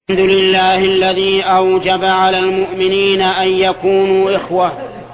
الحمد لله الذي أوجب على المؤمنين أن يكونوا إخوة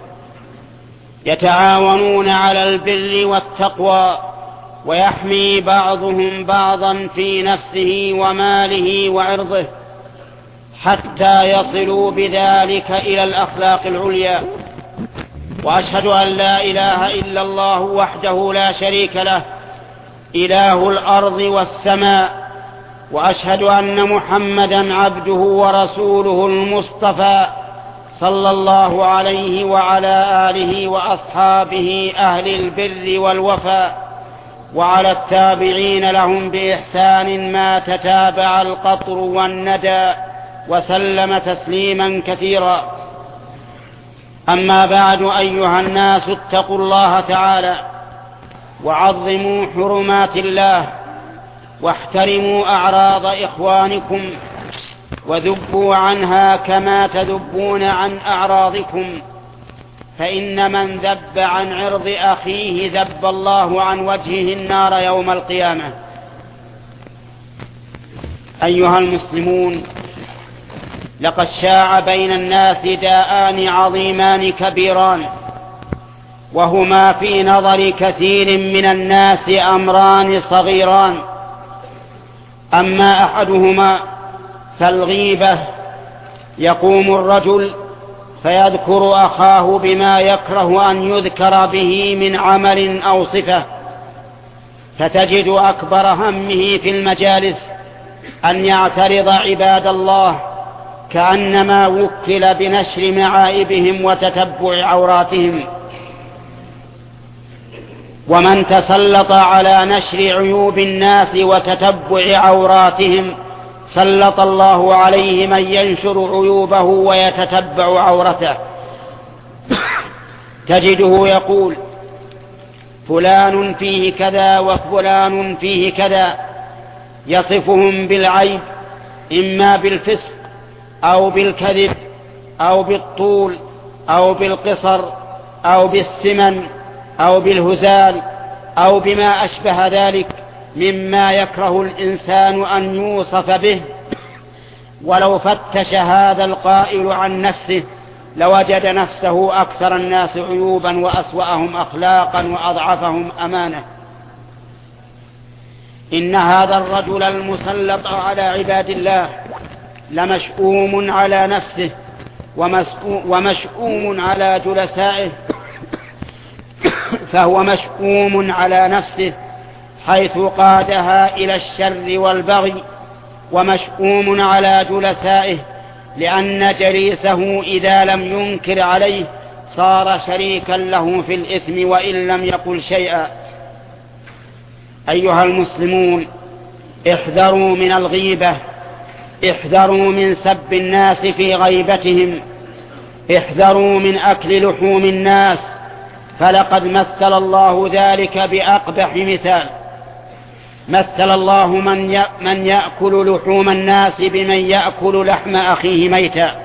يتعاونون على البر والتقوى، ويحمي بعضهم بعضا في نفسه وماله وعرضه، حتى يصلوا بذلك إلى الأخلاق العليا. وأشهد أن لا إله إلا الله وحده لا شريك له، إله الأرض والسماء، وأشهد أن محمدا عبده ورسوله المصطفى صلى الله عليه وعلى آله وأصحابه أهل البر والوفاء، وعلى التابعين لهم بإحسان ما تتابع القطر والندى، وسلم تسليما كثيرا. أما بعد، أيها الناس، اتقوا الله تعالى وعظموا حرمات الله، واحترموا أعراض إخوانكم، وذبوا عنها كما تذبون عن أعراضكم، فإن من ذب عن عرض أخيه ذب الله عن وجهه النار يوم القيامة. أيها المسلمون، لقد شاع بين الناس داءان عظيمان كبيران، وهما في نظر كثير من الناس أمران صغيران. أما أحدهما فالغيبة، يقوم الرجل فيذكر أخاه بما يكره أن يذكر به من عمل أو صفة، فتجد أكبر همه في المجالس أن يعترض عباد الله، كأنما وكل بنشر معائبهم وتتبع عوراتهم. ومن تسلط على نشر عيوب الناس وتتبع عوراتهم سلط الله عليه من ينشر عيوبه ويتتبع عورته. تجده يقول: فلان فيه كذا وفلان فيه كذا، يصفهم بالعيب، إما بالفسق أو بالكذب أو بالطول أو بالقصر أو بالسمن أو بالهزال أو بما أشبه ذلك مما يكره الإنسان أن يوصف به. ولو فتش هذا القائل عن نفسه لوجد نفسه أكثر الناس عيوبا وأسوأهم أخلاقا وأضعفهم أمانة. إن هذا الرجل المسلط على عباد الله لمشؤوم على نفسه ومشؤوم على جلسائه، فهو مشؤوم على نفسه حيث قادها إلى الشر والبغي، ومشؤوم على جلسائه لأن جليسه إذا لم ينكر عليه صار شريكا له في الإثم وإن لم يقل شيئا. أيها المسلمون، احذروا من الغيبة، احذروا من سب الناس في غيبتهم، احذروا من أكل لحوم الناس، فلقد مثل الله ذلك بأقبح مثال. مثل الله من يأكل لحوم الناس بمن يأكل لحم أخيه ميتا.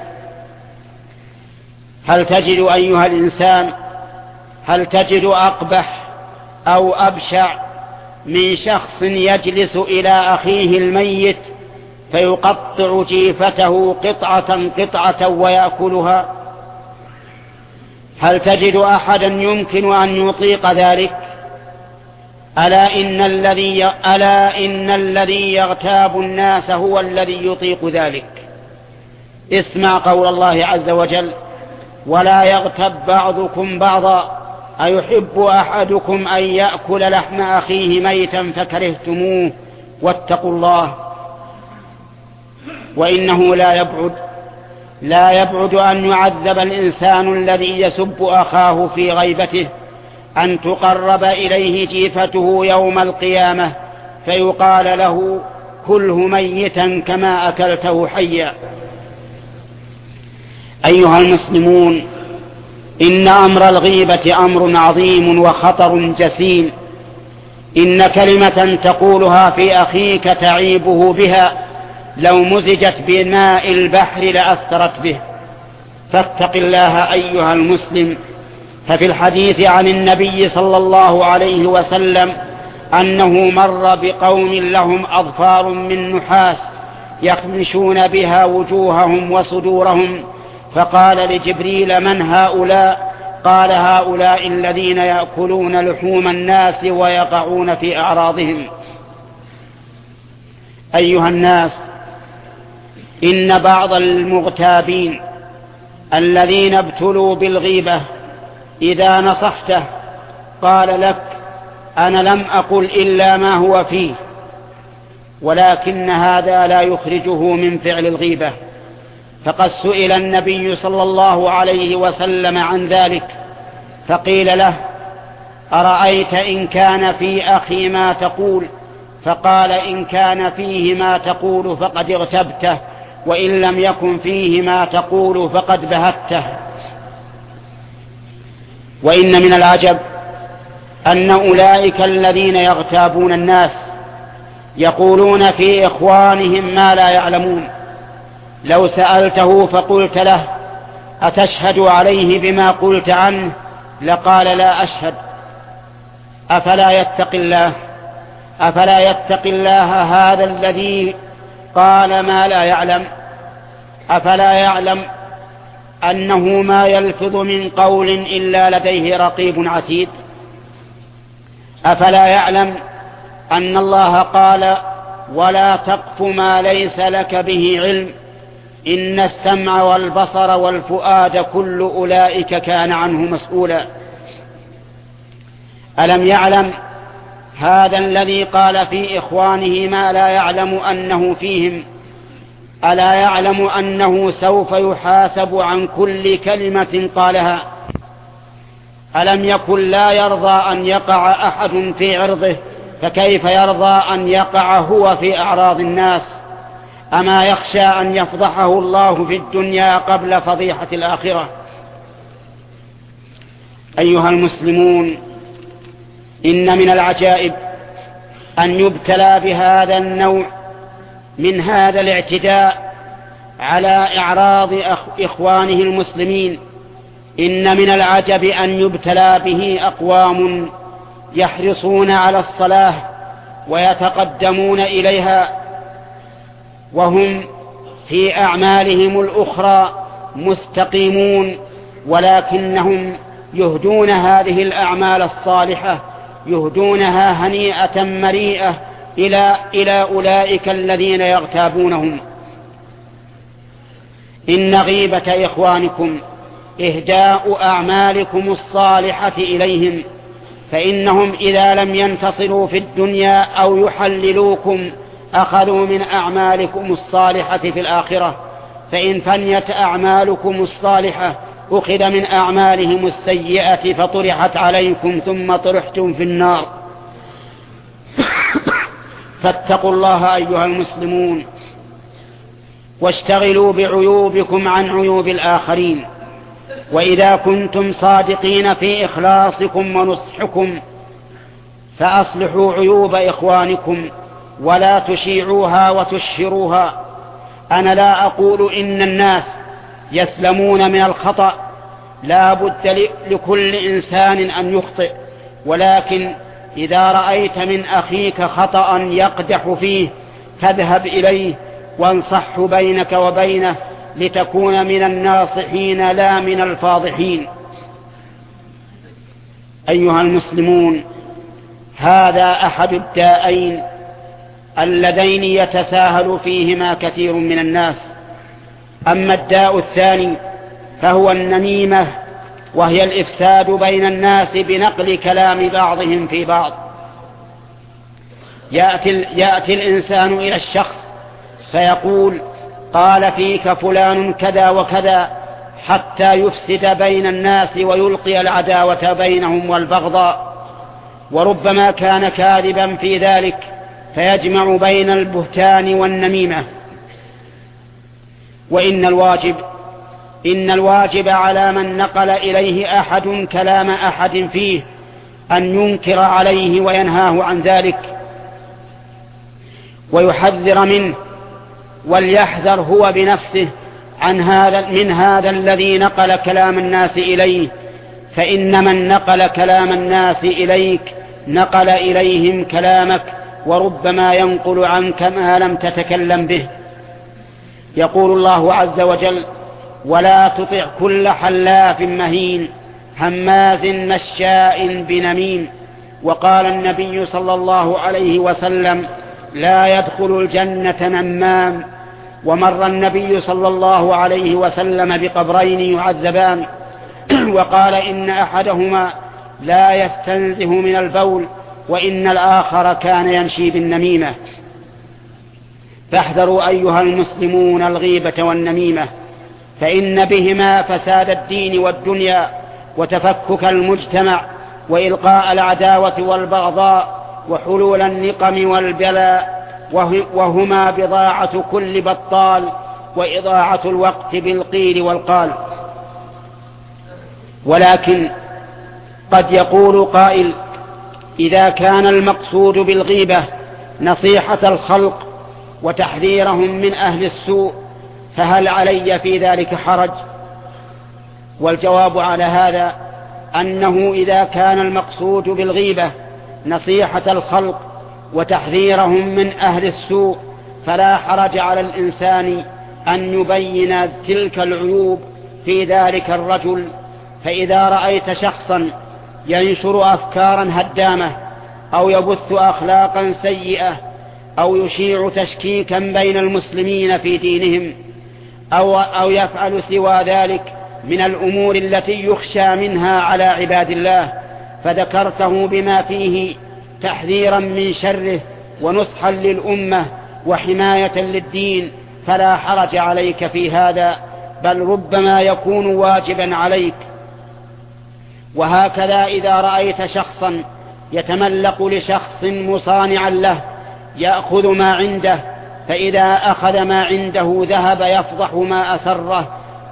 هل تجد أيها الإنسان، هل تجد أقبح أو أبشع من شخص يجلس إلى أخيه الميت فيقطع جيفته قطعة ويأكلها؟ هل تجد أحدا يمكن أن يطيق ذلك؟ ألا إن الذي يغتاب الناس هو الذي يطيق ذلك. اسمع قول الله عز وجل: ولا يغتب بعضكم بعضا أيحب أحدكم أن يأكل لحم أخيه ميتا فكرهتموه واتقوا الله. وإنه لا يبعد أن يعذب الإنسان الذي يسب أخاه في غيبته، أن تقرب إليه جيفته يوم القيامة فيقال له: كله ميتا كما أكلته حيا. أيها المسلمون، إن أمر الغيبة أمر عظيم وخطر جسيم. إن كلمة تقولها في أخيك تعيبه بها لو مزجت بماء البحر لأثرت به. فاتق الله أيها المسلم. ففي الحديث عن النبي صلى الله عليه وسلم أنه مر بقوم لهم أظفار من نحاس يخمشون بها وجوههم وصدورهم، فقال لجبريل: من هؤلاء؟ قال: هؤلاء الذين يأكلون لحوم الناس ويقعون في أعراضهم. أيها الناس، إن بعض المغتابين الذين ابتلوا بالغيبة إذا نصحته قال لك: أنا لم أقل إلا ما هو فيه، ولكن هذا لا يخرجه من فعل الغيبة. فقد سئل النبي صلى الله عليه وسلم عن ذلك، فقيل له: أرأيت إن كان في أخي ما تقول؟ فقال: إن كان فيه ما تقول فقد اغتبته، وإن لم يكن فيه ما تقول فقد بهته. وإن من العجب أن أولئك الذين يغتابون الناس يقولون في إخوانهم ما لا يعلمون. لو سألته فقلت له: أتشهد عليه بما قلت عنه؟ لقال: لا أشهد. أفلا يتق الله هذا الذي قال ما لا يعلم؟ أفلا يعلم أنه ما يلفظ من قول إلا لديه رقيب عتيد؟ أفلا يعلم أن الله قال: ولا تقف ما ليس لك به علم، إن السمع والبصر والفؤاد كل أولئك كان عنه مسؤولا؟ ألم يعلم هذا الذي قال في إخوانه ما لا يعلم أنه فيهم، ألا يعلم أنه سوف يحاسب عن كل كلمة قالها؟ ألم يكن لا يرضى أن يقع أحد في عرضه، فكيف يرضى أن يقع هو في أعراض الناس؟ أما يخشى أن يفضحه الله في الدنيا قبل فضيحة الآخرة؟ أيها المسلمون، إن من العجائب أن يبتلى بهذا النوع من هذا الاعتداء على إعراض إخوانه المسلمين. إن من العجب أن يبتلى به أقوام يحرصون على الصلاة ويتقدمون إليها، وهم في أعمالهم الأخرى مستقيمون، ولكنهم يهدون هذه الأعمال الصالحة، يهدونها هنيئة مريئة إلى أولئك الذين يغتابونهم. إن غيبة إخوانكم إهداء أعمالكم الصالحة إليهم، فإنهم إذا لم ينتصروا في الدنيا أو يحللوكم أخذوا من أعمالكم الصالحة في الآخرة، فإن فنيت أعمالكم الصالحة أخذ من أعمالهم السيئة فطرحت عليكم ثم طرحتم في النار. فاتقوا الله أيها المسلمون، واشتغلوا بعيوبكم عن عيوب الآخرين. وإذا كنتم صادقين في إخلاصكم ونصحكم فأصلحوا عيوب إخوانكم ولا تشيعوها وتشهروها. أنا لا أقول إن الناس يسلمون من الخطأ، لا بد لكل إنسان أن يخطئ، ولكن إذا رأيت من أخيك خطأ يقدح فيه فاذهب إليه وانصحه بينك وبينه لتكون من الناصحين لا من الفاضحين. أيها المسلمون، هذا أحد الداءين اللذين يتساهل فيهما كثير من الناس. أما الداء الثاني فهو النميمة، وهي الإفساد بين الناس بنقل كلام بعضهم في بعض. يأتي الإنسان إلى الشخص فيقول: قال فيك فلان كذا وكذا، حتى يفسد بين الناس ويلقي العداوة بينهم والبغضاء، وربما كان كاذبا في ذلك فيجمع بين البهتان والنميمة. وإن الواجب على من نقل إليه أحد كلام أحد فيه أن ينكر عليه وينهاه عن ذلك ويحذر منه، وليحذر هو بنفسه من هذا الذي نقل كلام الناس إليه، فإن من نقل كلام الناس إليك نقل إليهم كلامك، وربما ينقل عنك ما لم تتكلم به. يقول الله عز وجل: ولا تطع كل حلاف مهين هماز مشاء بنميم. وقال النبي صلى الله عليه وسلم: لا يدخل الجنة نمام. ومر النبي صلى الله عليه وسلم بقبرين يعذبان وقال: إن أحدهما لا يستنزه من البول، وإن الآخر كان يمشي بالنميمة. فاحذروا أيها المسلمون الغيبة والنميمة، فإن بهما فساد الدين والدنيا وتفكك المجتمع وإلقاء العداوة والبغضاء وحلول النقم والبلاء، وهما بضاعة كل بطال وإضاعة الوقت بالقيل والقال. ولكن قد يقول قائل: إذا كان المقصود بالغيبة نصيحة الخلق وتحذيرهم من أهل السوء فهل علي في ذلك حرج؟ والجواب على هذا أنه إذا كان المقصود بالغيبة نصيحة الخلق وتحذيرهم من أهل السوء فلا حرج على الإنسان أن يبين تلك العيوب في ذلك الرجل. فإذا رأيت شخصا ينشر أفكارا هدامة أو يبث أخلاقا سيئة أو يشيع تشكيكا بين المسلمين في دينهم أو يفعل سوى ذلك من الأمور التي يخشى منها على عباد الله، فذكرته بما فيه تحذيرا من شره ونصحا للأمة وحماية للدين، فلا حرج عليك في هذا، بل ربما يكون واجبا عليك. وهكذا إذا رأيت شخصا يتملق لشخص مصانعا له يأخذ ما عنده، فإذا أخذ ما عنده ذهب يفضح ما أسره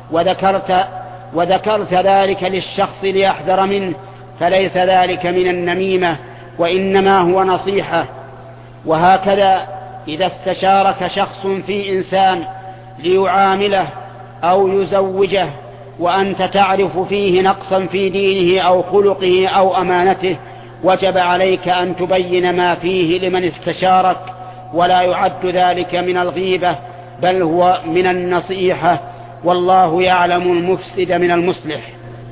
وذكرت ذلك للشخص ليحذر منه، فليس ذلك من النميمة وإنما هو نصيحة. وهكذا إذا استشارك شخص في إنسان ليعامله أو يزوجه وأنت تعرف فيه نقصا في دينه أو خلقه أو أمانته، وجب عليك أن تبين ما فيه لمن استشارك، ولا يعد ذلك من الغيبة بل هو من النصيحة، والله يعلم المفسد من المصلح.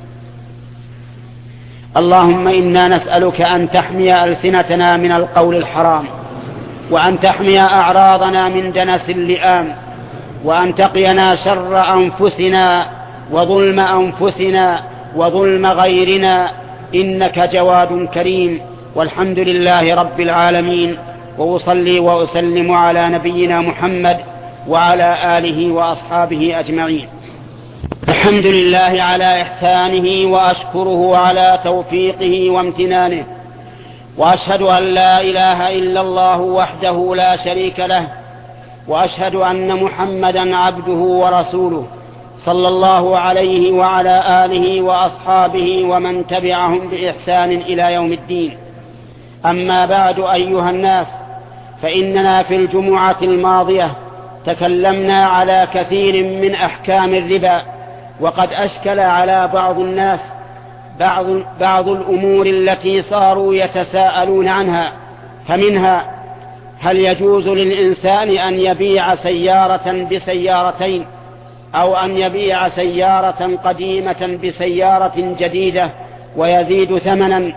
اللهم إنا نسألك أن تحمي ألسنتنا من القول الحرام، وأن تحمي أعراضنا من دنس اللئام، وأن تقينا شر أنفسنا وظلم أنفسنا وظلم غيرنا، إنك جواد كريم. والحمد لله رب العالمين، وأصلي وأسلم على نبينا محمد وعلى آله وأصحابه أجمعين. الحمد لله على إحسانه، وأشكره على توفيقه وامتنانه، وأشهد أن لا إله إلا الله وحده لا شريك له، وأشهد أن محمدا عبده ورسوله صلى الله عليه وعلى آله وأصحابه ومن تبعهم بإحسان إلى يوم الدين. أما بعد أيها الناس، فإننا في الجمعة الماضية تكلمنا على كثير من أحكام الربا، وقد أشكل على بعض الناس بعض الأمور التي صاروا يتساءلون عنها. فمنها: هل يجوز للإنسان أن يبيع سيارة بسيارتين، أو أن يبيع سيارة قديمة بسيارة جديدة ويزيد ثمنا؟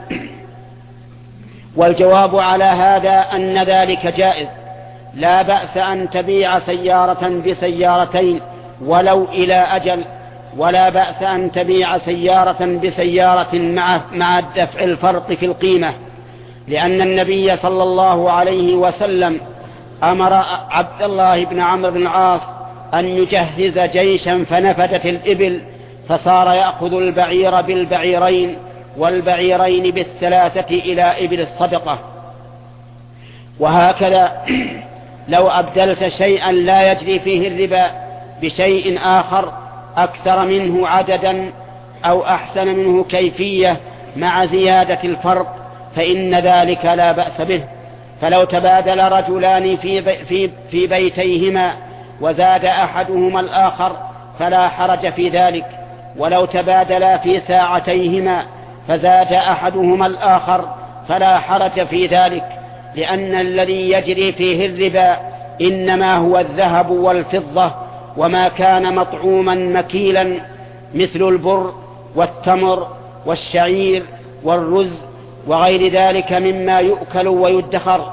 والجواب على هذا أن ذلك جائز، لا بأس أن تبيع سيارة بسيارتين ولو إلى أجل، ولا بأس أن تبيع سيارة بسيارة مع دفع الفرق في القيمة، لأن النبي صلى الله عليه وسلم أمر عبد الله بن عمرو بن العاص أن يجهز جيشا فنفدت الإبل، فصار يأخذ البعير بالبعيرين والبعيرين بالثلاثة إلى إبل الصدقة. وهكذا لو أبدلت شيئا لا يجري فيه الربا بشيء آخر أكثر منه عددا أو أحسن منه كيفية مع زيادة الفرق فإن ذلك لا بأس به. فلو تبادل رجلان في بيتيهما وزاد أحدهما الآخر فلا حرج في ذلك، ولو تبادلا في ساعتيهما فزاد أحدهما الآخر فلا حرج في ذلك، لأن الذي يجري فيه الربا إنما هو الذهب والفضة، وما كان مطعوما مكيلا مثل البر والتمر والشعير والرز وغير ذلك مما يؤكل ويدخر.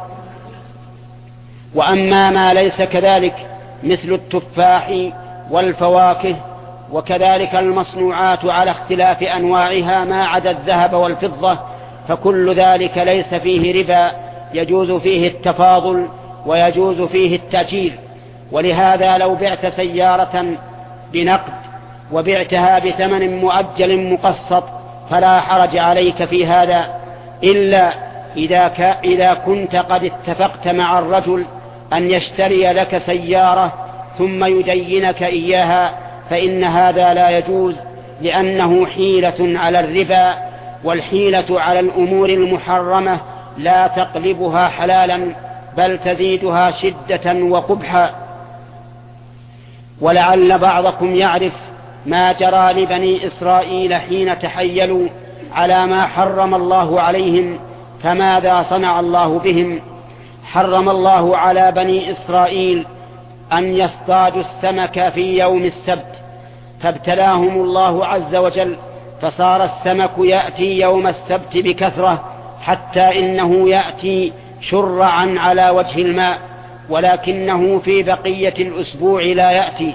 وأما ما ليس كذلك مثل التفاح والفواكه وكذلك المصنوعات على اختلاف أنواعها ما عدا الذهب والفضة فكل ذلك ليس فيه ربا، يجوز فيه التفاضل ويجوز فيه التأجيل. ولهذا لو بعت سيارة بنقد وبعتها بثمن مؤجل مقسط فلا حرج عليك في هذا، إلا إذا كنت قد اتفقت مع الرجل أن يشتري لك سيارة ثم يدينك إياها، فإن هذا لا يجوز، لأنه حيلة على الربا، والحيلة على الأمور المحرمة لا تقلبها حلالا بل تزيدها شدة وقبحا. ولعل بعضكم يعرف ما جرى لبني إسرائيل حين تحيلوا على ما حرم الله عليهم، فماذا صنع الله بهم؟ حرم الله على بني إسرائيل أن يصطادوا السمك في يوم السبت، فابتلاهم الله عز وجل، فصار السمك يأتي يوم السبت بكثرة حتى إنه يأتي شرعا على وجه الماء، ولكنه في بقية الأسبوع لا يأتي.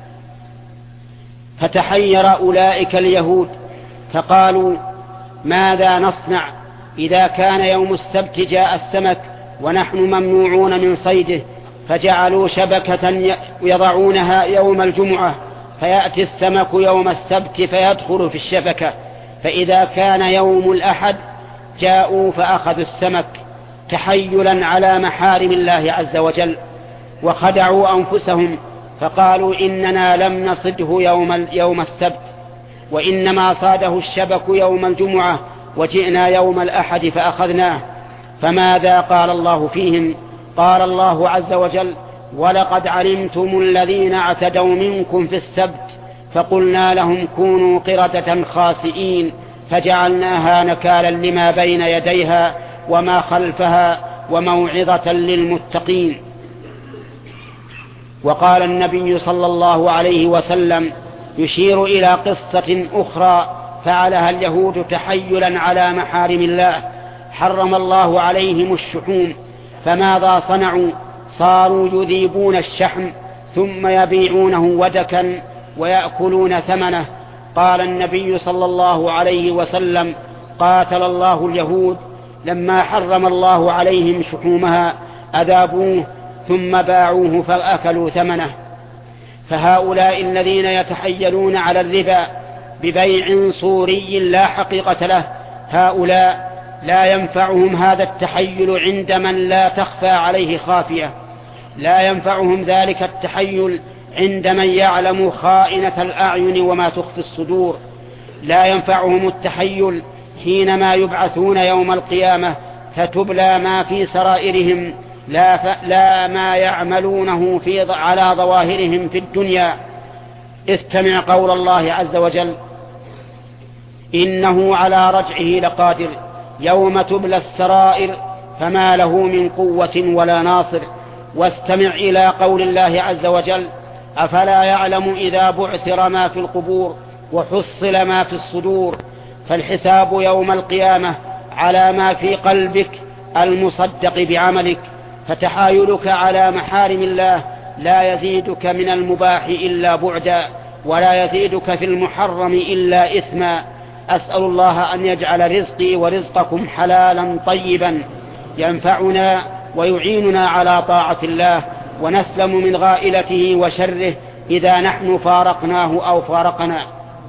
فتحير أولئك اليهود فقالوا ماذا نصنع إذا كان يوم السبت جاء السمك ونحن ممنوعون من صيده؟ فجعلوا شبكة يضعونها يوم الجمعة فيأتي السمك يوم السبت فيدخل في الشبكة، فإذا كان يوم الأحد جاءوا فأخذوا السمك تحيلا على محارم الله عز وجل، وخدعوا أنفسهم فقالوا إننا لم نصده يوم السبت، وإنما صاده الشبك يوم الجمعة وجئنا يوم الأحد فأخذناه. فماذا قال الله فيهم؟ قال الله عز وجل ولقد علمتم الذين اعتدوا منكم في السبت فقلنا لهم كونوا قردة خاسئين فجعلناها نكالا لما بين يديها وما خلفها وموعظة للمتقين. وقال النبي صلى الله عليه وسلم يشير إلى قصة أخرى فعلها اليهود تحيلا على محارم الله، حرم الله عليهم الشحوم، فماذا صنعوا؟ صاروا يذيبون الشحم ثم يبيعونه ودكا ويأكلون ثمنه. قال النبي صلى الله عليه وسلم قاتل الله اليهود لما حرم الله عليهم شحومها أذابوه ثم باعوه فأكلوا ثمنه. فهؤلاء الذين يتحيلون على الربا ببيع صوري لا حقيقة له، هؤلاء لا ينفعهم هذا التحيل عند من لا تخفى عليه خافية، لا ينفعهم ذلك التحيل عند من يعلم خائنة الأعين وما تخفي الصدور، لا ينفعهم التحيل حينما يبعثون يوم القيامة فتبلى ما في سرائرهم لا ما يعملونه على ظواهرهم في الدنيا. استمع قول الله عز وجل إنه على رجعه لقادر يوم تبلى السرائر فما له من قوة ولا ناصر. واستمع إلى قول الله عز وجل أفلا يعلم إذا بعثر ما في القبور وحصل ما في الصدور. فالحساب يوم القيامة على ما في قلبك المصدق بعملك، فتحايلك على محارم الله لا يزيدك من المباح إلا بعدا ولا يزيدك في المحرم إلا إثما. أسأل الله أن يجعل رزقي ورزقكم حلالا طيبا ينفعنا ويعيننا على طاعة الله ونسلم من غائلته وشره إذا نحن فارقناه أو فارقنا.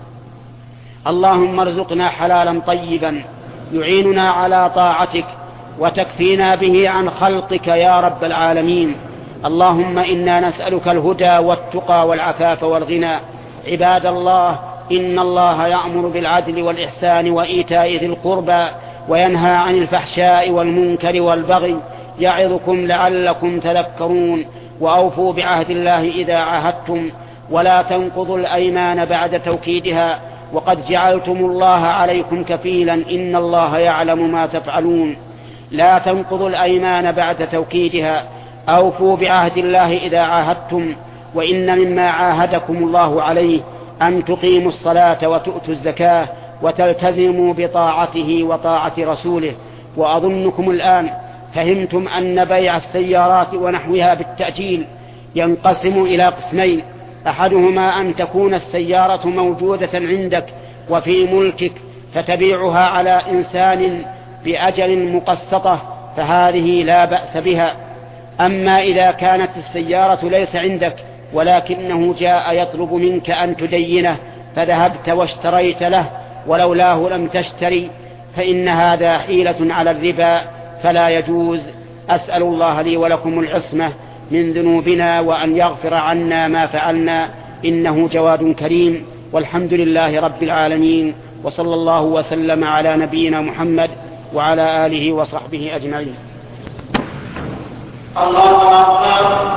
اللهم ارزقنا حلالا طيبا يعيننا على طاعتك وتكفينا به عن خلقك يا رب العالمين. اللهم إنا نسألك الهدى والتقى والعفاف والغنى. عباد الله إن الله يأمر بالعدل والإحسان وإيتاء ذي القربى وينهى عن الفحشاء والمنكر والبغي يعظكم لعلكم تذكرون. وأوفوا بعهد الله إذا عاهدتم ولا تنقضوا الأيمان بعد توكيدها وقد جعلتم الله عليكم كفيلا إن الله يعلم ما تفعلون. لا تنقضوا الأيمان بعد توكيدها. أوفوا بعهد الله إذا عاهدتم وإن مما عاهدكم الله عليه أن تقيموا الصلاة وتؤتوا الزكاة وتلتزموا بطاعته وطاعة رسوله. وأظنكم الآن فهمتم أن بيع السيارات ونحوها بالتأجيل ينقسم إلى قسمين: أحدهما أن تكون السيارة موجودة عندك وفي ملكك فتبيعها على إنسان بأجل مقسطة، فهذه لا بأس بها. أما إذا كانت السيارة ليس عندك ولكنه جاء يطلب منك أن تدينه فذهبت واشتريت له ولولاه لم تشتري، فإن هذا حيلة على الربا فلا يجوز. أسأل الله لي ولكم العصمة من ذنوبنا وأن يغفر عنا ما فعلنا، إنه جواد كريم. والحمد لله رب العالمين، وصلى الله وسلم على نبينا محمد وعلى آله وصحبه أجمعين. الله أكبر.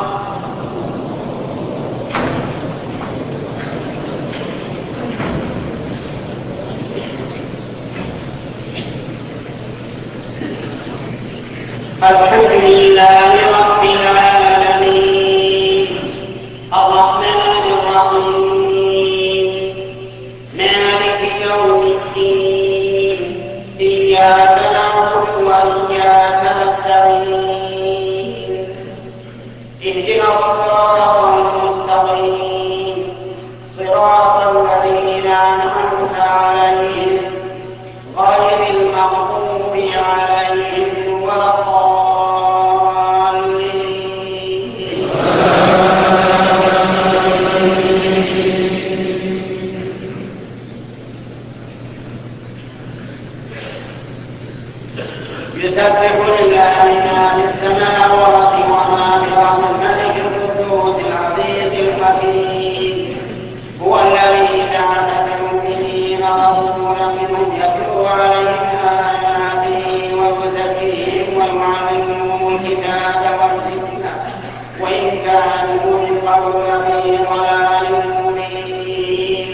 الحمد لله رب العالمين الرحمن الرحيم مالك يوم الدين إياك نعبد وإياك نستعين اهدنا الصراط المستقيم صراط الذين أنعمت عليهم غير المغضوب عليهم ولا يسبح لله ما في السماوات وما في الأرض الملك القدوس العزيز الحكيم هو الذي جعل في المؤمنين رسولا منهم يتلو عليهم آياته ويزكيهم ويعلمهم الكتاب والحكمة وإن كانوا من قبل لفي ضلال مبين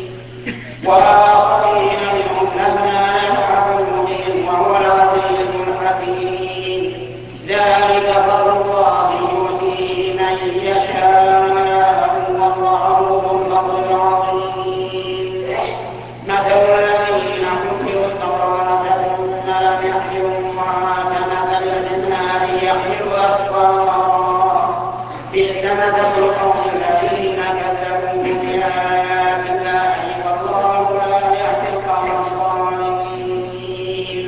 وآخرين منهم لما يلحقوا بهم وهو العزيز الحكيم ذلك فضل الله يؤتيه من يشاء والله ذو الفضل العظيم. مثل الذين حملوا التوراة ثم لم يحملوها كمثل الحمار يحمل أسفارا بئس مثل القوم الذين كذبوا بآيات الله والله لا يهدي القوم الظالمين.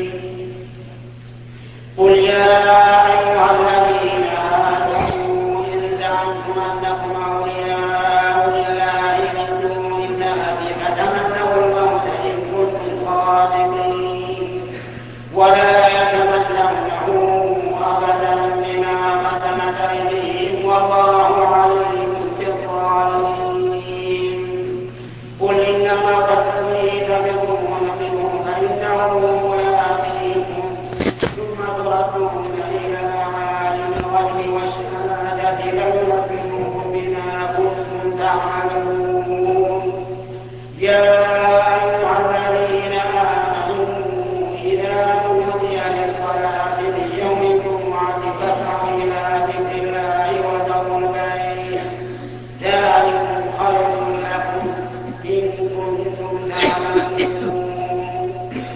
قل يا أيها الذين آمنوا إن زعمتم أنكم أولياء لله من دون الناس فتمنوا الموت إن كنتم صادقين ولا يتمنونه أبدا بما قدمت أيديهم والله عليم بالظالمين. قل إنما تستغيث بكم ونقم فإنه ملاقيكم ثم تردون إلى عالم الغيب والشهادة فينبئكم بما كنتم تعملون. يا أيها الذين آمنوا إذا نودي للصلاة من يوم الجمعة فاسعوا إلى ذكر الله وذروا البيع ذلكم خير لكم إن كنتم تعلمون.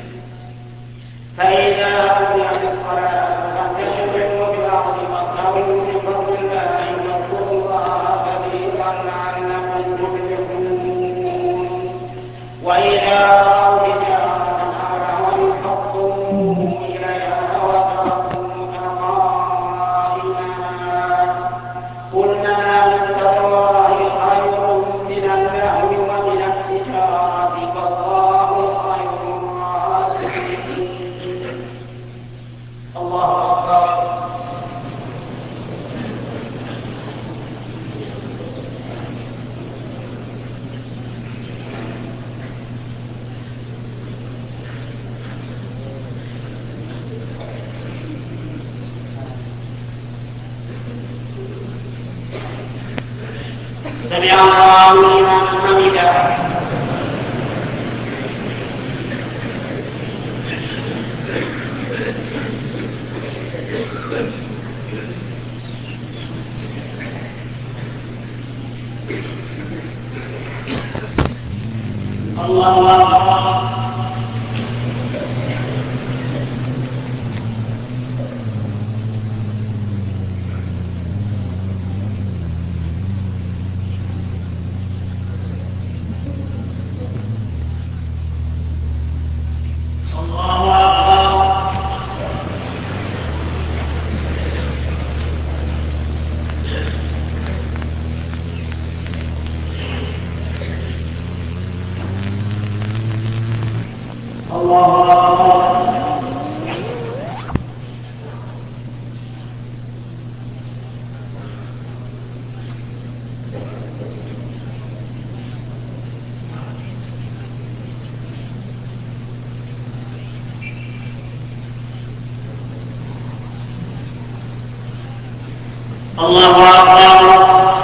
فإذا قضيت الصلاة فانتشروا في الأرض وابتغوا من فضل الله واذكروا الله كثيرا لعلكم تفلحون. وإذا رأوا تجارة أو انفضوا إليها وتركوك قائما قل ما عند الله خير من اللهو ومن التجارة والله خير الرازقين. الله أكبر. سمع الله لمن حمده. الله أكبر. الله أكبر.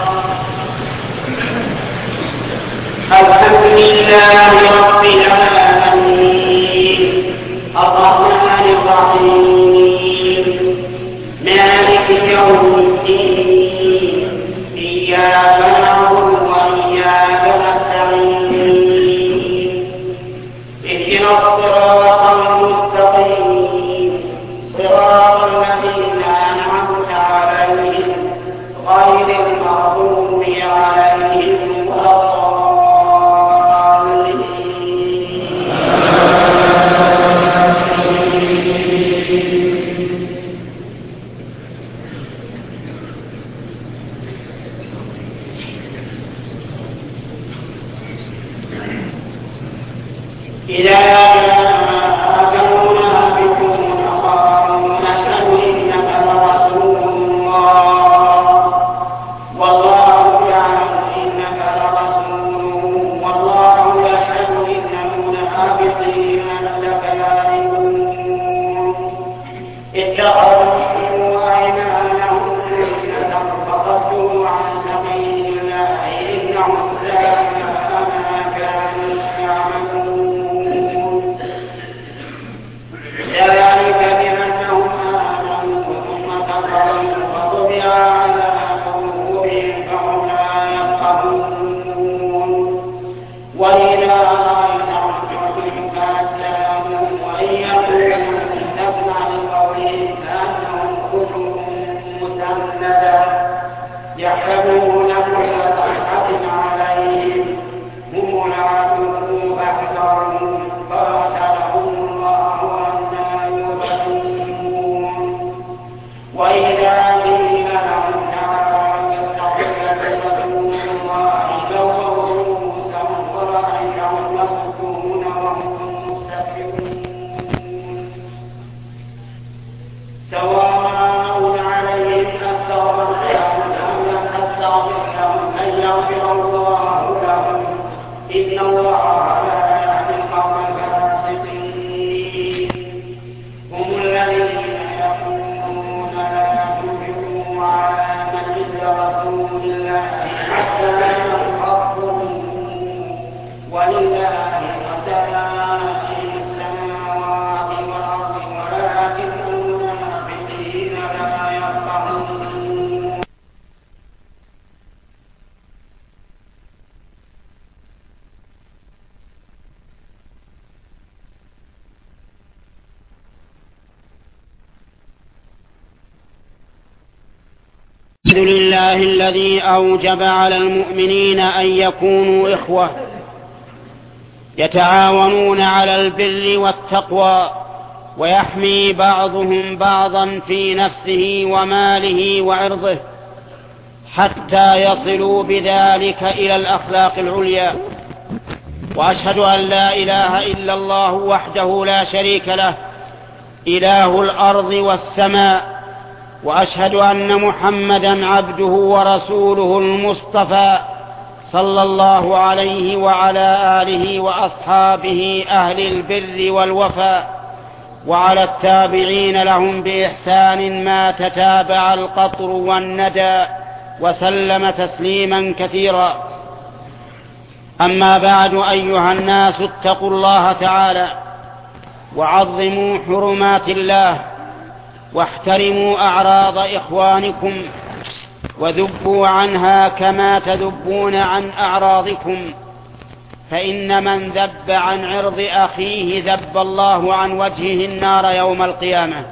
الحمد لله رب العالمين الرحمن الرحيم مالك يوم الدين إياك نعبد وإياك نستعين اهدنا الصراط المستقيم صراط الذين أنعمت عليهم غير المغضوب عليهم ولا الضالين. إذا آتونا بكم قالوا نشهد إنك لرسول الله والله يعلم إنك لرسوله والله يشهد إن المنافقين لكاذبون اتخذوا أيمانهم جنة فصدوا عن سبيل الله إنهم ساء ما كانوا يعملون ذلك بأنهم آمنوا ثم كفروا فطبع على قلوبهم فهم لا يفقهون وإذا رأيتهم تعجبك أجسامهم وإن يقولوا تسمع لقولهم كأنهم خشب مسندة يحسبون كل صيحة عليهم هم العدو أحذرهم قاتلهم الله أنى يؤفكون وإذا قيل لهم تعالوا يستغفر رسول الله لووا رؤوسهم ورأيتهم يصدون وهم مستكبرون سواء عليهم أستغفرت لهم أم لم تستغفر لهم أن يغفر الله لهم إن الله لا يهدي القوم الفاسقين هم الذين يقولون لا تنفقوا على من عند رسول الله حتى ينفضوا ولله خزائن السماوات والأرض ولكن المنافقين لا يفقهون. الحمد لله الذي أوجب على المؤمنين أن يكونوا إخوة يتعاونون على البر والتقوى ويحمي بعضهم بعضا في نفسه وماله وعرضه حتى يصلوا بذلك إلى الأخلاق العليا. وأشهد أن لا إله إلا الله وحده لا شريك له إله الأرض والسماء وأشهد أن محمدا عبده ورسوله المصطفى صلى الله عليه وعلى آله وأصحابه أهل البر والوفاء وعلى التابعين لهم بإحسان ما تتابع القطر والندى وسلم تسليما كثيرا. أما بعد أيها الناس اتقوا الله تعالى وعظموا حرمات الله واحترموا أعراض إخوانكم وذبوا عنها كما تذبون عن أعراضكم فإن من ذب عن عرض أخيه ذب الله عن وجهه النار يوم القيامة.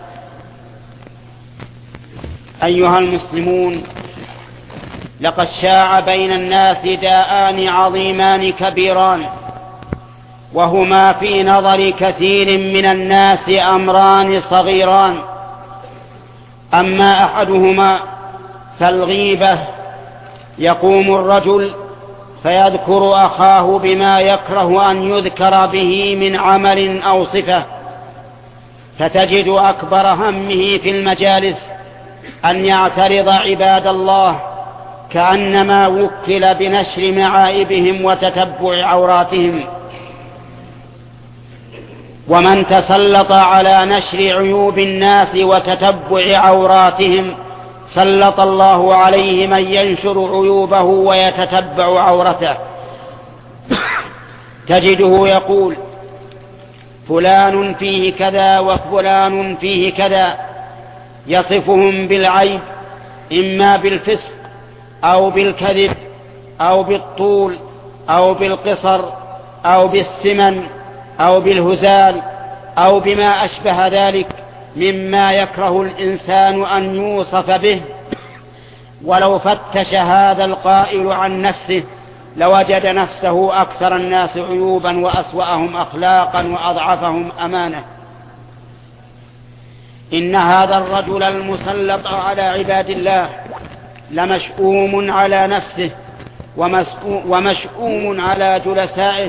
أيها المسلمون، لقد شاع بين الناس داءان عظيمان كبيران، وهما في نظر كثير من الناس أمران صغيران. أما أحدهما فالغيبة، يقوم الرجل فيذكر أخاه بما يكره أن يذكر به من عمل أو صفة، فتجد أكبر همه في المجالس أن يعترض عباد الله، كأنما وكل بنشر معائبهم وتتبع عوراتهم. ومن تسلط على نشر عيوب الناس وتتبع عوراتهم سلط الله عليه من ينشر عيوبه ويتتبع عورته. تجده يقول فلان فيه كذا وفلان فيه كذا، يصفهم بالعيب، إما بالفسق أو بالكذب أو بالطول أو بالقصر أو بالسمن أو بالهزال أو بما أشبه ذلك مما يكره الإنسان أن يوصف به. ولو فتش هذا القائل عن نفسه لوجد نفسه أكثر الناس عيوبا وأسوأهم أخلاقا وأضعفهم أمانة. إن هذا الرجل المسلط على عباد الله لمشؤوم على نفسه ومشؤوم على جلسائه،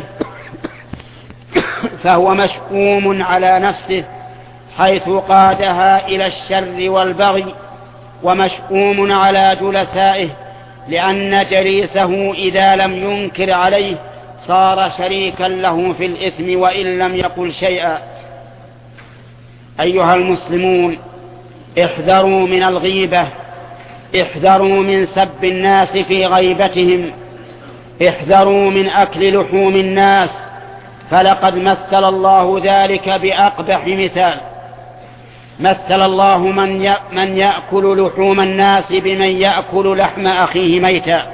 فهو مشؤوم على نفسه حيث قادها إلى الشر والبغي، ومشؤوم على جلسائه لأن جليسه إذا لم ينكر عليه صار شريكا له في الإثم وإن لم يقل شيئا. أيها المسلمون، احذروا من الغيبة، احذروا من سب الناس في غيبتهم، احذروا من أكل لحوم الناس، فلقد مثل الله ذلك بأقبح مثال. مثل الله من يأكل لحوم الناس بمن يأكل لحم أخيه ميتا.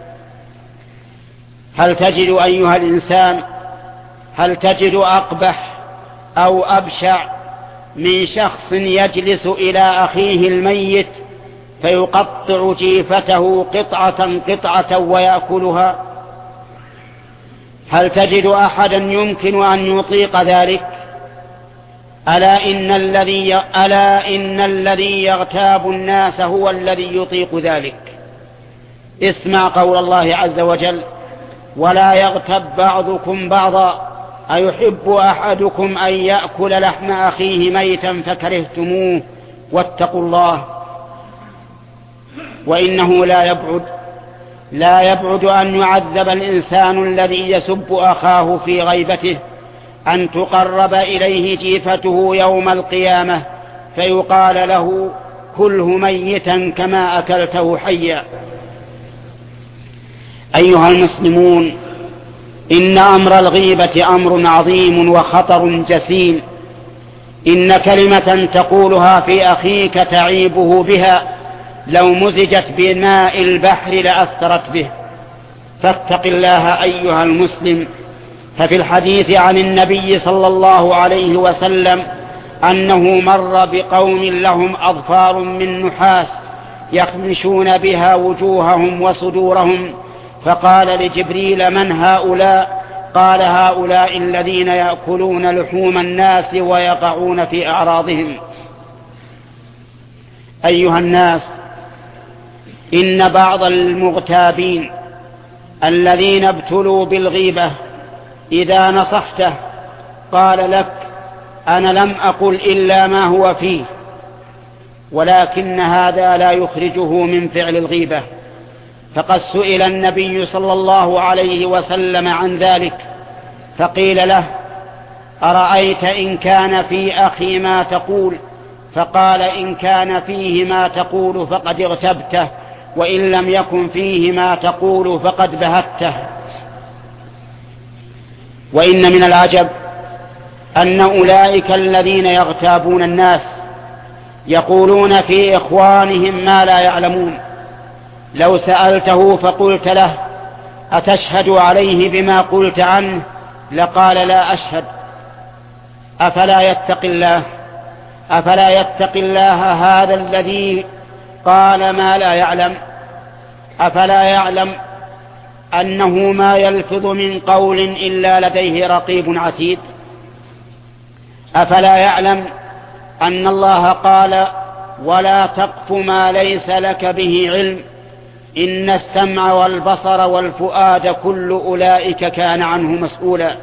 هل تجد أيها الإنسان، هل تجد أقبح أو أبشع من شخص يجلس إلى أخيه الميت فيقطع جيفته قطعة قطعة ويأكلها؟ هل تجد أحدا يمكن أن يطيق ذلك؟ ألا إن الذي يغتاب الناس هو الذي يطيق ذلك. اسمع قول الله عز وجل: ولا يغتب بعضكم بعضا أيحب أحدكم أن يأكل لحم أخيه ميتا فكرهتموه واتقوا الله. وإنه لا يبعد أن يعذب الإنسان الذي يسب أخاه في غيبته، أن تقرب إليه جيفته يوم القيامة فيقال له: كله ميتا كما أكلته حيا. أيها المسلمون، إن أمر الغيبة أمر عظيم وخطر جسيم. إن كلمة تقولها في أخيك تعيبه بها لو مزجت بماء البحر لأثرت به. فاتق الله أيها المسلم. ففي الحديث عن النبي صلى الله عليه وسلم أنه مر بقوم لهم أظفار من نحاس يخمشون بها وجوههم وصدورهم، فقال لجبريل: من هؤلاء؟ قال: هؤلاء الذين يأكلون لحوم الناس ويقعون في أعراضهم. أيها الناس، إن بعض المغتابين الذين ابتلوا بالغيبة إذا نصحته قال لك: أنا لم أقل إلا ما هو فيه، ولكن هذا لا يخرجه من فعل الغيبة. فقد سئل النبي صلى الله عليه وسلم عن ذلك فقيل له: أرأيت إن كان في أخي ما تقول؟ فقال: إن كان فيه ما تقول فقد اغتبته، وإن لم يكن فيه ما تقول فقد بهته. وإن من العجب أن أولئك الذين يغتابون الناس يقولون في إخوانهم ما لا يعلمون. لو سألته فقلت له: أتشهد عليه بما قلت عنه؟ لقال لا أشهد. أفلا يتقي الله هذا الذي قال ما لا يعلم؟ أفلا يعلم أنه ما يلفظ من قول إلا لديه رقيب عتيد؟ أفلا يعلم أن الله قال ولا تقف ما ليس لك به علم إن السمع والبصر والفؤاد كل أولئك كان عنه مسؤولا؟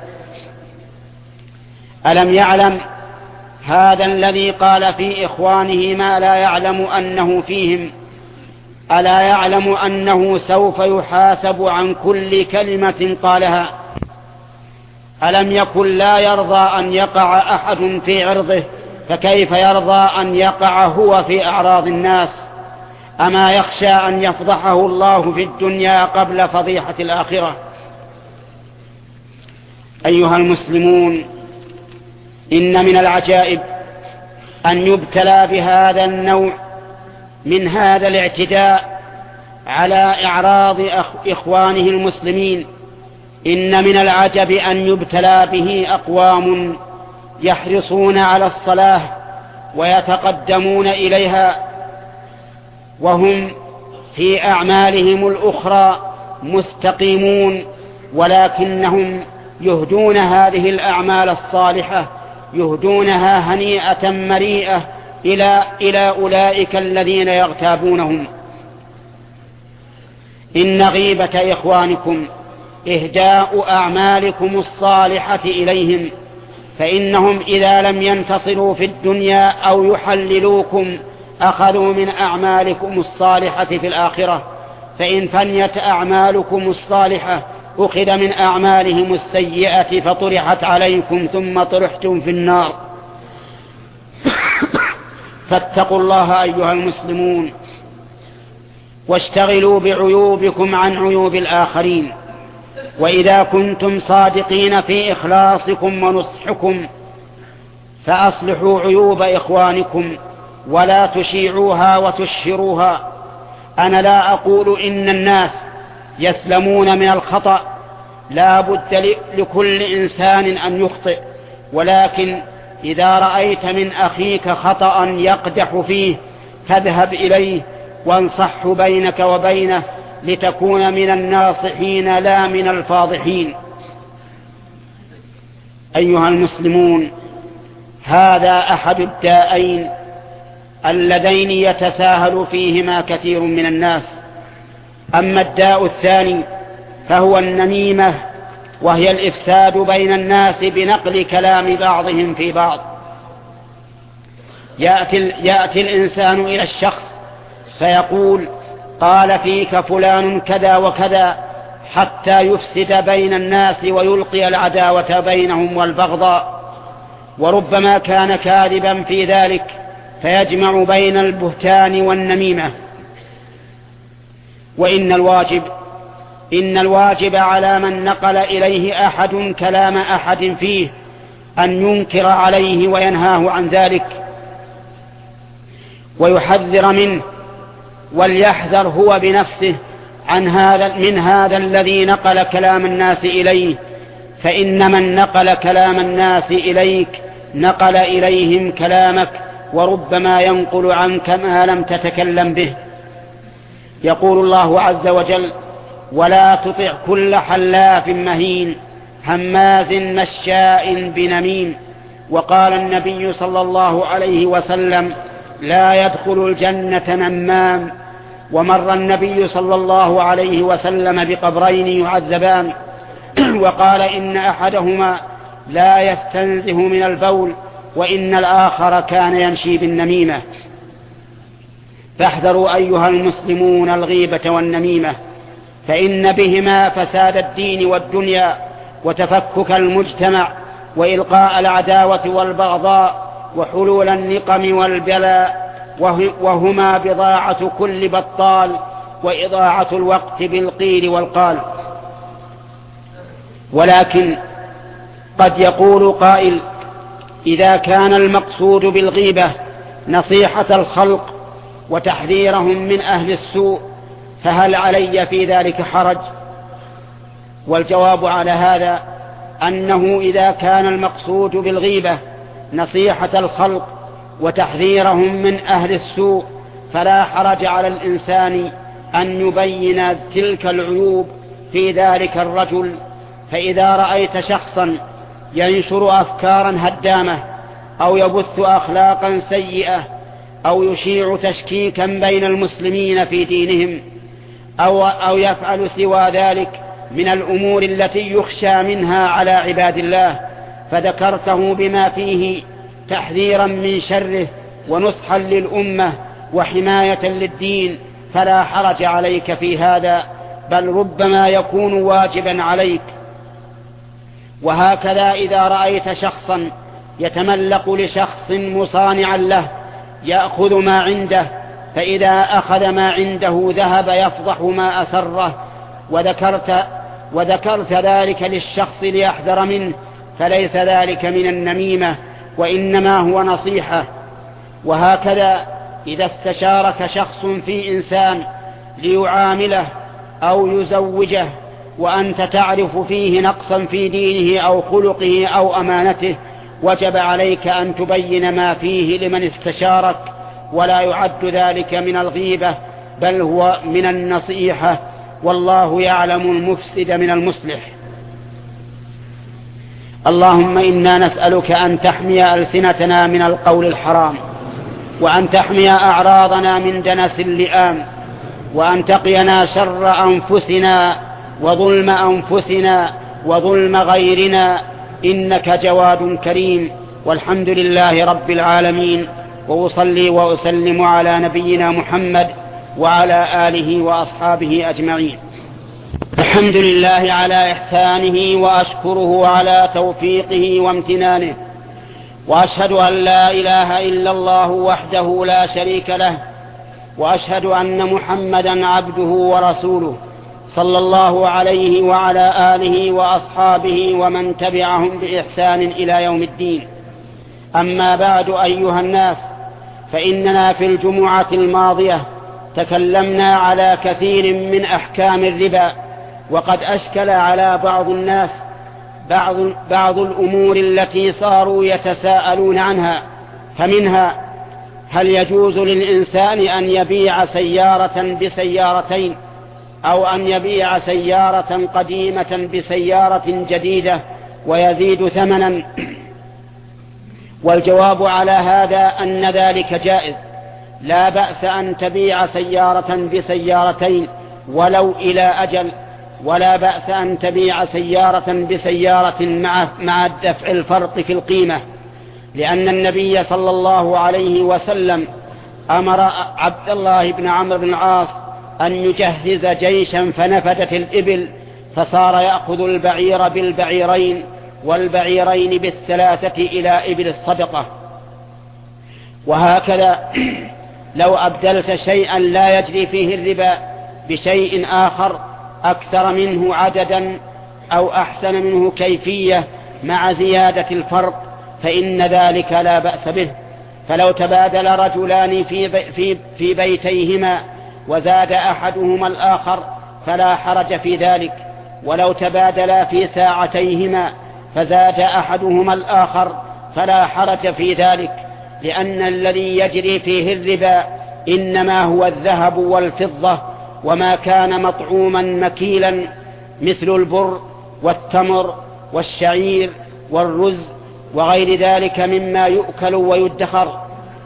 ألم يعلم هذا الذي قال في إخوانه ما لا يعلم أنه فيهم؟ ألا يعلم أنه سوف يحاسب عن كل كلمة قالها؟ ألم يكن لا يرضى أن يقع أحد في عرضه، فكيف يرضى أن يقع هو في أعراض الناس؟ أما يخشى أن يفضحه الله في الدنيا قبل فضيحة الآخرة؟ أيها المسلمون، إن من العجائب أن يبتلى بهذا النوع من هذا الاعتداء على إعراض إخوانه المسلمين. إن من العجب أن يبتلى به أقوام يحرصون على الصلاة ويتقدمون إليها وهم في أعمالهم الأخرى مستقيمون، ولكنهم يهدون هذه الأعمال الصالحة، يهدونها هنيئة مريئة إلى أولئك الذين يغتابونهم. إن غيبة إخوانكم إهداء أعمالكم الصالحة إليهم، فإنهم إذا لم ينتصروا في الدنيا أو يحللوكم أخذوا من أعمالكم الصالحة في الآخرة، فإن فنيت أعمالكم الصالحة أخذ من أعمالهم السيئة فطرحت عليكم ثم طرحتم في النار. فاتقوا الله أيها المسلمون، واشتغلوا بعيوبكم عن عيوب الآخرين. وإذا كنتم صادقين في إخلاصكم ونصحكم فأصلحوا عيوب إخوانكم ولا تشيعوها وتشهروها. أنا لا أقول إن الناس يسلمون من الخطأ، لا بد لكل إنسان أن يخطئ، ولكن إذا رأيت من أخيك خطأ يقدح فيه فاذهب إليه وانصحه بينك وبينه لتكون من الناصحين لا من الفاضحين. أيها المسلمون، هذا أحد الداءين اللذين يتساهل فيهما كثير من الناس. أما الداء الثاني فهو النميمة، وهي الإفساد بين الناس بنقل كلام بعضهم في بعض. يأتي الإنسان إلى الشخص فيقول قال فيك فلان كذا وكذا، حتى يفسد بين الناس ويلقي العداوة بينهم والبغضاء، وربما كان كاذبا في ذلك فيجمع بين البهتان والنميمة. وإن الواجب على من نقل إليه أحد كلام أحد فيه أن ينكر عليه وينهاه عن ذلك ويحذر منه، وليحذر هو بنفسه من هذا الذي نقل كلام الناس إليه، فإن من نقل كلام الناس إليك نقل إليهم كلامك، وربما ينقل عنك ما لم تتكلم به. يقول الله عز وجل: ولا تطع كل حلاف مهين هماز مشاء بنميم. وقال النبي صلى الله عليه وسلم: لا يدخل الجنة نمام. ومر النبي صلى الله عليه وسلم بقبرين يعذبان وقال: إن أحدهما لا يستنزه من البول، وإن الآخر كان يمشي بالنميمة. فاحذروا أيها المسلمون الغيبة والنميمة، فإن بهما فساد الدين والدنيا وتفكك المجتمع وإلقاء العداوة والبغضاء وحلول النقم والبلاء، وهما بضاعة كل بطال وإضاعة الوقت بالقيل والقال. ولكن قد يقول قائل: إذا كان المقصود بالغيبة نصيحة الخلق وتحذيرهم من أهل السوء فهل علي في ذلك حرج؟ والجواب على هذا أنه إذا كان المقصود بالغيبة نصيحة الخلق وتحذيرهم من أهل السوء فلا حرج على الإنسان أن يبين تلك العيوب في ذلك الرجل. فإذا رأيت شخصا ينشر أفكارا هدامة أو يبث أخلاقا سيئة أو يشيع تشكيكا بين المسلمين في دينهم أو يفعل سوى ذلك من الأمور التي يخشى منها على عباد الله، فذكرته بما فيه تحذيرا من شره ونصحا للأمة وحماية للدين، فلا حرج عليك في هذا، بل ربما يكون واجبا عليك. وهكذا إذا رأيت شخصا يتملق لشخص مصانعا له يأخذ ما عنده، فإذا أخذ ما عنده ذهب يفضح ما أسره وذكرت ذلك للشخص ليحذر منه، فليس ذلك من النميمة وإنما هو نصيحة. وهكذا إذا استشارك شخص في إنسان ليعامله أو يزوجه وأنت تعرف فيه نقصا في دينه أو خلقه أو أمانته، وجب عليك أن تبين ما فيه لمن استشارك، ولا يعد ذلك من الغيبة بل هو من النصيحة، والله يعلم المفسد من المصلح. اللهم إنا نسألك أن تحمي ألسنتنا من القول الحرام، وأن تحمي أعراضنا من دنس اللئام، وأن تقينا شر أنفسنا وظلم أنفسنا وظلم غيرنا، إنك جواد كريم. والحمد لله رب العالمين، وأصلي وأسلم على نبينا محمد وعلى آله وأصحابه أجمعين. الحمد لله على إحسانه، وأشكره على توفيقه وامتنانه، وأشهد أن لا إله إلا الله وحده لا شريك له، وأشهد أن محمدا عبده ورسوله صلى الله عليه وعلى آله وأصحابه ومن تبعهم بإحسان إلى يوم الدين. أما بعد أيها الناس، فإننا في الجمعة الماضية تكلمنا على كثير من أحكام الربا، وقد أشكل على بعض الناس بعض الأمور التي صاروا يتساءلون عنها، فمنها: هل يجوز للإنسان أن يبيع سيارة بسيارتين، أو أن يبيع سيارة قديمة بسيارة جديدة ويزيد ثمنا؟ والجواب على هذا أن ذلك جائز، لا بأس أن تبيع سيارة بسيارتين ولو إلى أجل، ولا بأس أن تبيع سيارة بسيارة مع دفع الفرق في القيمة، لأن النبي صلى الله عليه وسلم أمر عبد الله بن عمرو بن العاص أن يجهز جيشا فنفدت الإبل، فصار يأخذ البعير بالبعيرين والبعيرين بالثلاثة إلى إبل الصدقة. وهكذا لو أبدلت شيئا لا يجري فيه الربا بشيء آخر أكثر منه عددا أو أحسن منه كيفية مع زيادة الفرق، فإن ذلك لا بأس به. فلو تبادل رجلان في بيتيهما وزاد أحدهما الآخر فلا حرج في ذلك، ولو تبادلا في ساعتيهما فزاد أحدهما الآخر فلا حرج في ذلك، لأن الذي يجري فيه الربا إنما هو الذهب والفضة وما كان مطعوما مكيلا، مثل البر والتمر والشعير والرز وغير ذلك مما يؤكل ويدخر.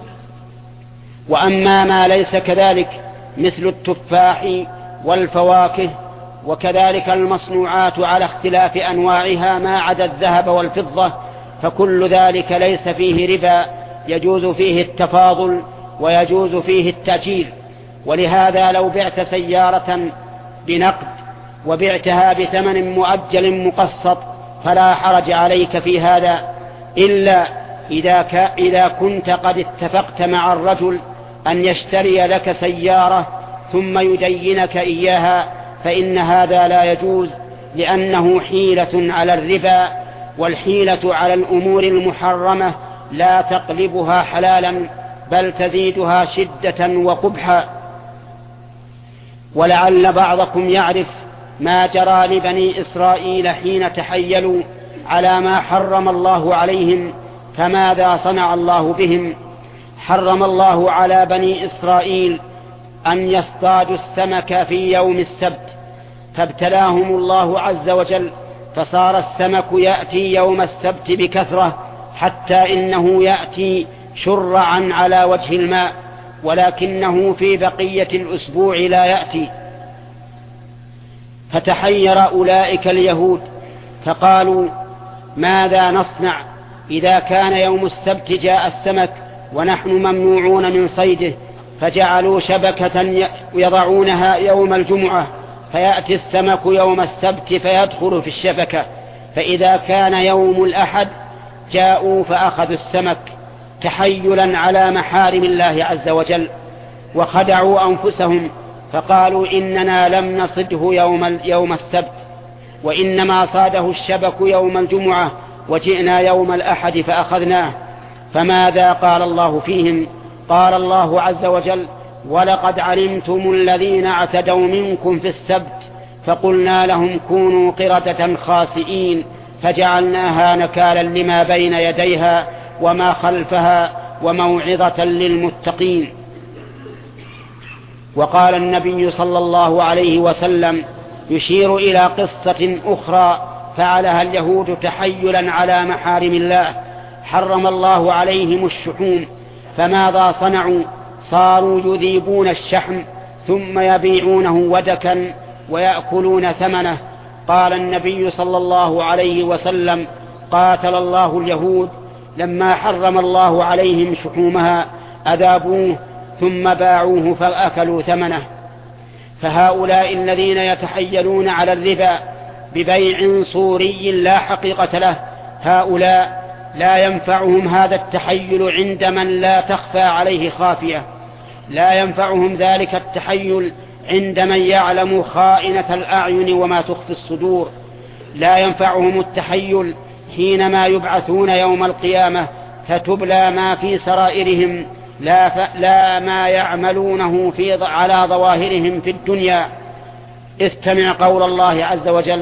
وأما ما ليس كذلك مثل التفاح والفواكه، وكذلك المصنوعات على اختلاف أنواعها ما عدا الذهب والفضة، فكل ذلك ليس فيه ربا، يجوز فيه التفاضل ويجوز فيه التأجيل. ولهذا لو بعت سيارة بنقد وبعتها بثمن مؤجل مقسط فلا حرج عليك في هذا، إلا إذا كنت قد اتفقت مع الرجل أن يشتري لك سيارة ثم يدينك إياها، فإن هذا لا يجوز، لأنه حيلة على الربا، والحيلة على الأمور المحرمة لا تقلبها حلالا بل تزيدها شدة وقبحا. ولعل بعضكم يعرف ما جرى لبني إسرائيل حين تحيلوا على ما حرم الله عليهم، فماذا صنع الله بهم؟ حرم الله على بني إسرائيل أن يصطادوا السمك في يوم السبت، فابتلاهم الله عز وجل، فصار السمك يأتي يوم السبت بكثرة، حتى إنه يأتي شرعا على وجه الماء، ولكنه في بقية الأسبوع لا يأتي. فتحير أولئك اليهود فقالوا: ماذا نصنع إذا كان يوم السبت جاء السمك ونحن ممنوعون من صيده؟ فجعلوا شبكة يضعونها يوم الجمعة، فيأتي السمك يوم السبت فيدخل في الشبكة، فإذا كان يوم الأحد جاءوا فأخذوا السمك تحيلا على محارم الله عز وجل، وخدعوا أنفسهم فقالوا: إننا لم نصده يوم السبت، وإنما صاده الشبك يوم الجمعة، وجئنا يوم الأحد فأخذناه. فماذا قال الله فيهم؟ قال الله عز وجل: ولقد علمتم الذين اعتدوا منكم في السبت فقلنا لهم كونوا قردة خاسئين، فجعلناها نكالا لما بين يديها وما خلفها وموعظة للمتقين. وقال النبي صلى الله عليه وسلم يشير إلى قصة أخرى فعلها اليهود تحيلا على محارم الله: حرم الله عليهم الشحوم، فماذا صنعوا؟ صاروا يذيبون الشحم ثم يبيعونه ودكا ويأكلون ثمنه. قال النبي صلى الله عليه وسلم: قاتل الله اليهود، لما حرم الله عليهم شحومها أذابوه ثم باعوه فأكلوا ثمنه. فهؤلاء الذين يتحيلون على الربا ببيع صوري لا حقيقة له، هؤلاء لا ينفعهم هذا التحيل عند من لا تخفى عليه خافية، لا ينفعهم ذلك التحيل عند من يعلم خائنة الأعين وما تخفي الصدور، لا ينفعهم التحيل حينما يبعثون يوم القيامة فتبلى ما في سرائرهم لا ما يعملونه على ظواهرهم في الدنيا. استمع قول الله عز وجل: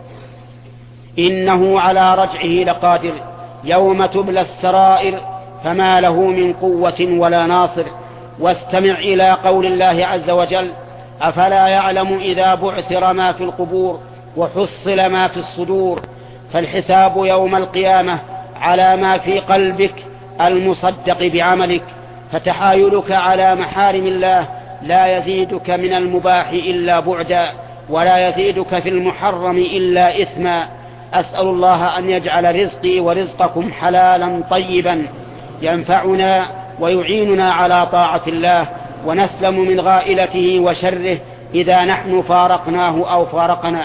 إنه على رجعه لقادر يوم تبلى السرائر فما له من قوة ولا ناصر. واستمع إلى قول الله عز وجل: أفلا يعلم إذا بعثر ما في القبور وحصل ما في الصدور. فالحساب يوم القيامة على ما في قلبك المصدق بعملك، فتحايلك على محارم الله لا يزيدك من المباح إلا بعدا، ولا يزيدك في المحرم إلا إثما. أسأل الله أن يجعل رزقي ورزقكم حلالا طيبا ينفعنا ويعيننا على طاعة الله، ونسلم من غائلته وشره إذا نحن فارقناه أو فارقنا.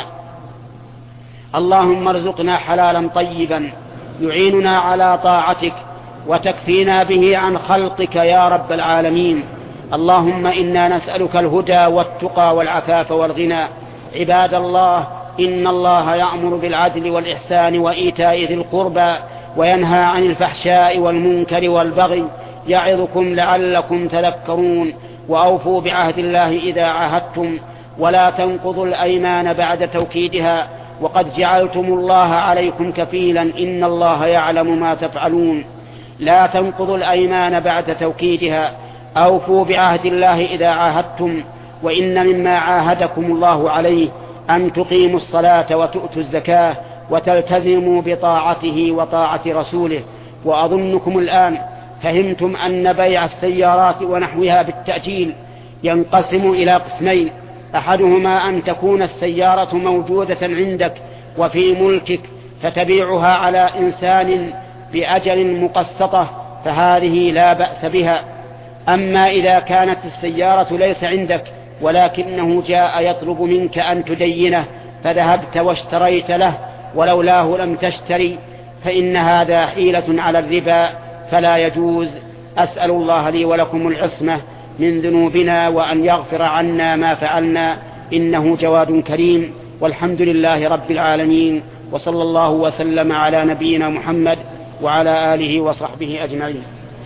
اللهم ارزقنا حلالا طيبا يعيننا على طاعتك وتكفينا به عن خلقك يا رب العالمين. اللهم إنا نسألك الهدى والتقى والعفاف والغنى. عباد الله، إن الله يأمر بالعدل والإحسان وإيتاء ذي القربى وينهى عن الفحشاء والمنكر والبغي، يعظكم لعلكم تذكرون. وأوفوا بعهد الله إذا عاهدتم، ولا تنقضوا الأيمان بعد توكيدها، وقد جعلتم الله عليكم كفيلا إن الله يعلم ما تفعلون. لا تنقضوا الأيمان بعد توكيدها، أوفوا بعهد الله إذا عاهدتم. وإن مما عاهدكم الله عليه أن تقيموا الصلاة وتؤتوا الزكاة وتلتزموا بطاعته وطاعة رسوله. وأظنكم الآن فهمتم أن بيع السيارات ونحوها بالتأجيل ينقسم إلى قسمين: أحدهما أن تكون السيارة موجودة عندك وفي ملكك فتبيعها على إنسان بأجل مقسطة، فهذه لا بأس بها. أما إذا كانت السيارة ليس عندك ولكنه جاء يطلب منك أن تدينه فذهبت واشتريت له ولولاه لم تشتري، فإن هذا حيلة على الربا فلا يجوز. أسأل الله لي ولكم العصمة من ذنوبنا وأن يغفر عنا ما فعلنا، إنه جواد كريم. والحمد لله رب العالمين، وصلى الله وسلم على نبينا محمد وعلى آله وصحبه أجمعين.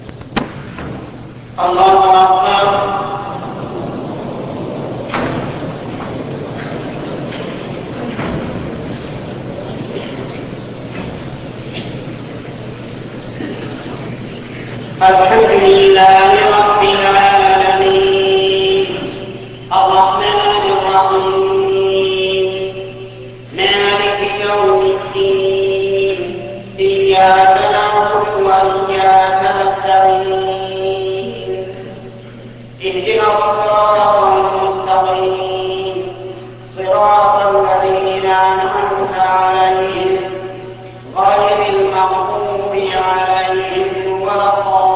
الله أكبر. الحمد لله رب العالمين الرحمن الرحيم مالك يوم الدين إياك نعبد وإياك نستعين اهدنا الصراط المستقيم صراط الذين أنعمت عليهم غير المغضوب عليهم ولا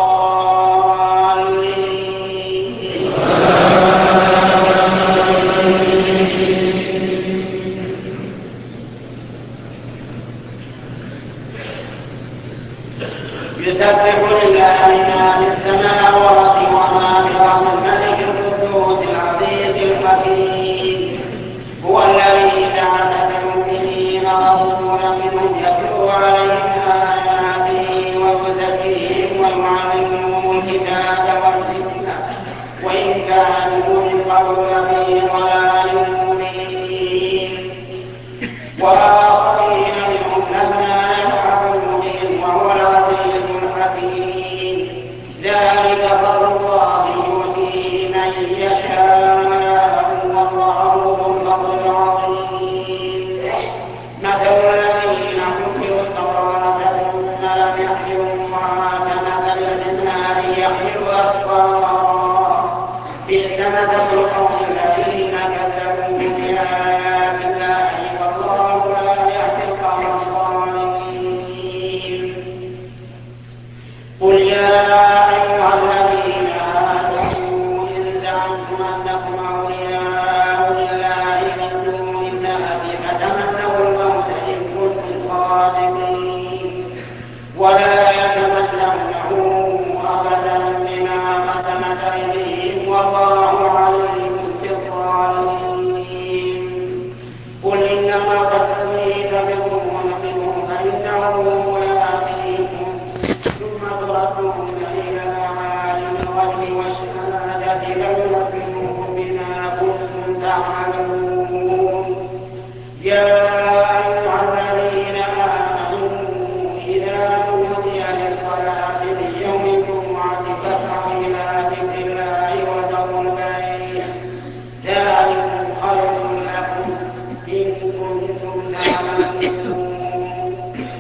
يسبح لله ما في السماوات وما في الأرض الملك القدوس العزيز الحكيم هو الذي بعث في المؤمنين رسولا منهم يتلو عليهم آياته ويزكيهم ويعلمهم الكتاب والحكمة وإن كانوا من قبل لفي ضلال مبين وآخرين منهم لما يلحقوا بهم وهو العزيز الحكيم ذلك فضل الله يؤتيه من يشاء والله ذو الفضل العظيم مثل الذين حملوا التوراة ثم لم يحملوها كمثل الحمار يحمل أسفارا بئس مثل القوم الذين كذبوا بآيات الله والله لا يهدي القوم الظالمين قل يا أيها الذين آمنوا إن زعمتم أنكم أولياء لله من دون الناس فتمنوا الموت إن كنتم صادقين ولا يتمنونه أبدا بما قدمت أيديهم والله عليم بالظالمين قل إنما تستغيث بكم ونقلهم فإنه ملاقيكم ثم تردون إلى عالم الغيب والشهادة فينبئكم بما كنتم تعملون يا أيها الذين آمنوا إذا نودي للصلاة من يوم الجمعة فاسعوا إلى ذكر الله وذروا البيع ذلكم خير لكم إن كنتم تعلمون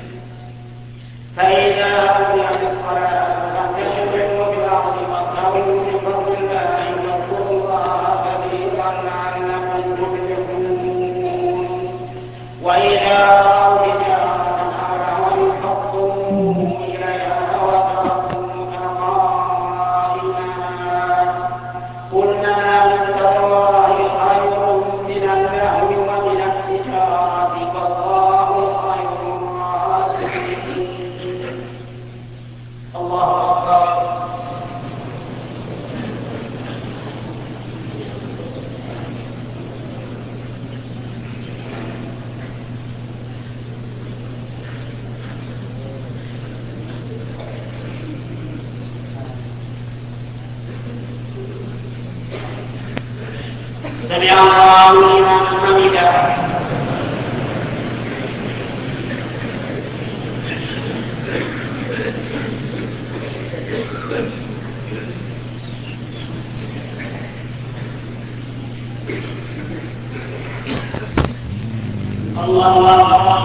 فإذا قضيت الصلاة فانتشروا في الأرض وابتغوا من فضل الله واذكروا الله كثيرا لعلكم تفلحون وإذا رأوا تجارة أو لهوا انفضوا إليها وتركوك قائما قل ما عند الله خير من اللهو ومن التجارة فالله خير الرازقين الله أكبر سمع الله لمن حمده الله أكبر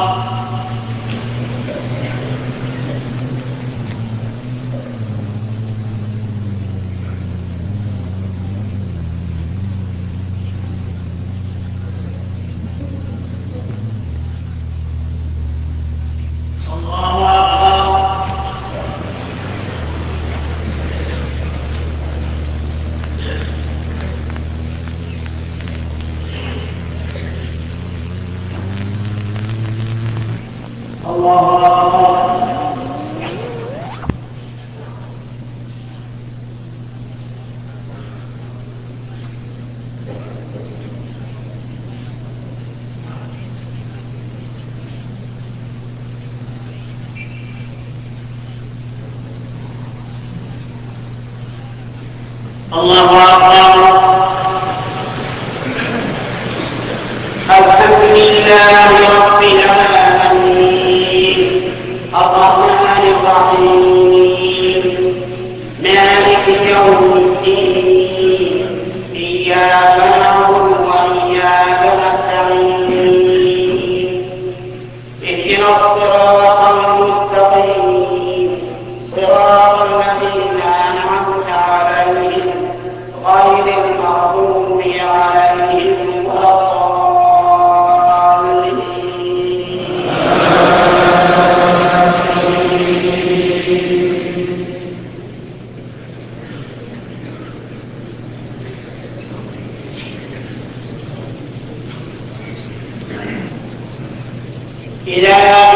الله أكبر الحمد لله رب العالمين الرحمن الرحيم اهدنا الصراط المستقيم صراط الذين أنعمت عليهم غير المغضوب عليهم ولا الضالين. إذا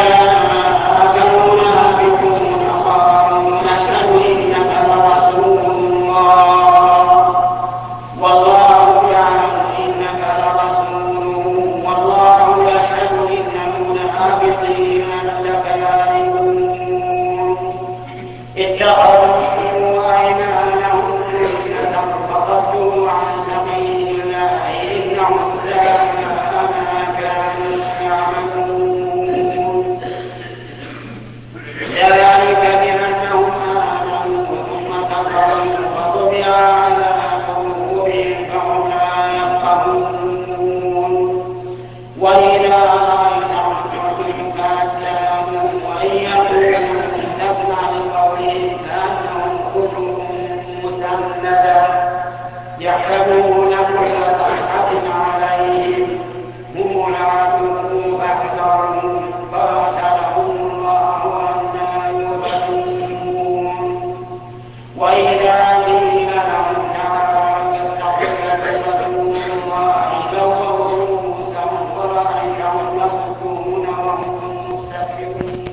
يحسبون كل صيحة عليهم هم العدو فاحذرهم قاتلهم الله أنى يؤفكون. وإذا قيل لهم تعالوا يستغفر رسول الله لووا رؤوسهم ورأيتهم يصدون وهم مستكبرون.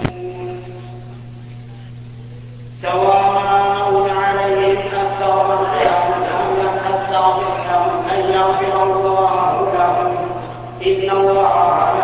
سواء عليهم أستغفرت لهم أن يغفر الله لهم إن الله